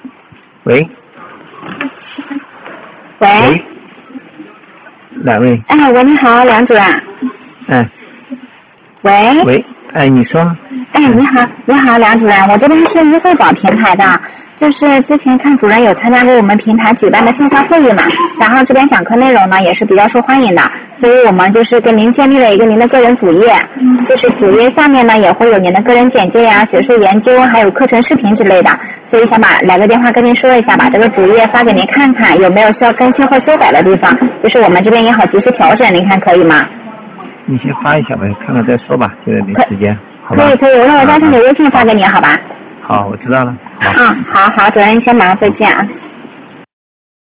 喂。 喂。 喂。哪位？ 哎，喂，你好，梁主任。 哎。 喂。 喂，哎，你说。 哎，你好，梁主任，我这边是易惠宝平台的，就是之前看主任有参加过我们平台举办的线下会议嘛，然后这边讲课内容呢也是比较受欢迎的，所以我们就是跟您建立了一个您的个人主页，就是主页下面呢也会有您的个人简介呀、学术研究还有课程视频之类的，所以想来个电话跟您说一下，把这个主页发给您看看，有没有需要更新或修改的地方，就是我们这边也好及时调整，您看可以吗？ 你先发一下呗，看看再说吧，现在没时间。 可以，那我加上你微信发给你，好吧？ 好，我知道了。 好，主任先忙，再见啊。